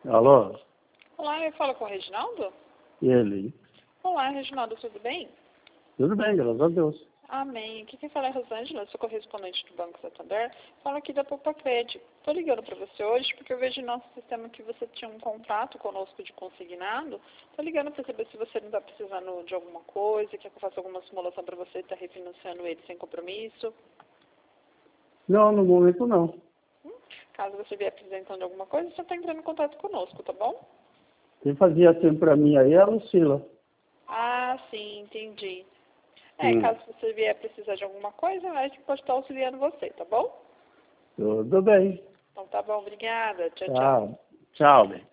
Alô? Olá, eu falo com o Reginaldo? Ele? Olá, Reginaldo, tudo bem? Tudo bem, graças a Deus. Amém. Aqui quem fala é Rosângela, sou correspondente do Banco Santander. Falo aqui da Poupa Cred. Estou ligando para você hoje porque eu vejo no nosso sistema que você tinha um contrato conosco de consignado. Estou ligando para saber se você não está precisando de alguma coisa, quer que eu faça alguma simulação para você estar refinanciando ele sem compromisso. Não, no momento não. Caso você vier apresentando alguma coisa, você está entrando em contato conosco, tá bom? Quem fazia assim pra mim aí é a Lucila. Ah, sim, entendi. Hum. Caso você vier precisar de alguma coisa, a gente pode estar auxiliando você, tá bom? Tudo bem. Então tá bom, obrigada. Tchau, tchau. Tchau. Tchau, bem.